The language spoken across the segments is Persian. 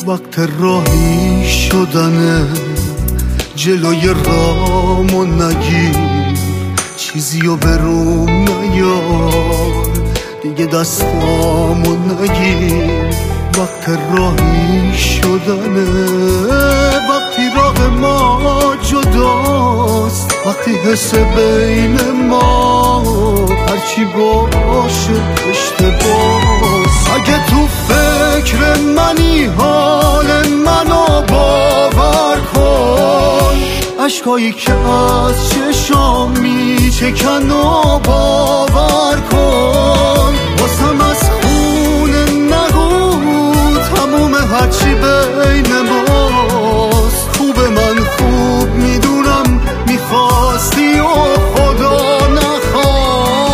وقت راهی شدنه، جلوی رامو نگیر، چیزیو بروم نیار، دیگه دستامو نگیر. وقت راهی شدنه، وقتی راه ما جداست، وقتی حس بین ما هرچی باشه اشتباست. اگه تو فکر منی حال منو باور کن، عشقایی که از چشام میچکن و باور کن. واسم از خونه نگو تموم هرچی بین ماست. خوب من خوب میدونم میخواستی و خدا نخواست.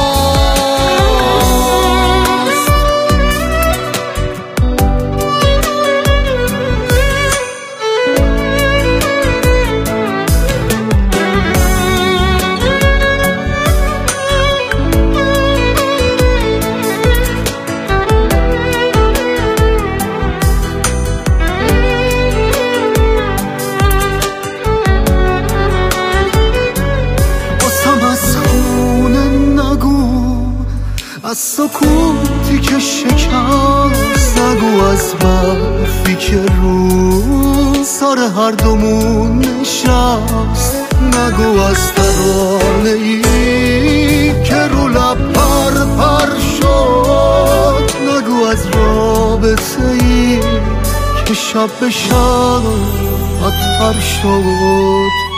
از سکوتی که شکست نگو، از برفی که رو سر هر دومون نشست نگو، از ترانه‌ای که رو لب پر پر شد نگو، از رابطه‌ای که شب به شب بدتر شد.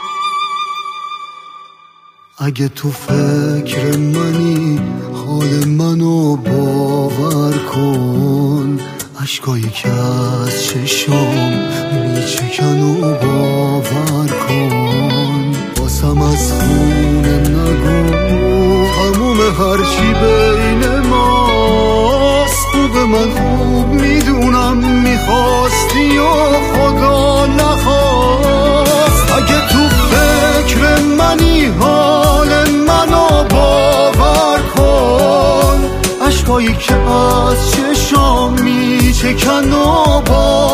اگه تو فکر منی حال منو باور کن، عشقایی که از چشام میچکن و باور کن. واسم از خونه نگو تموم هرچی بین ماست. خوب من خوب میدونم میخواستی و خدا نخواست. اگه تو فکر منی حال منو باور کن، عشقایی که از چشام میچکن و باور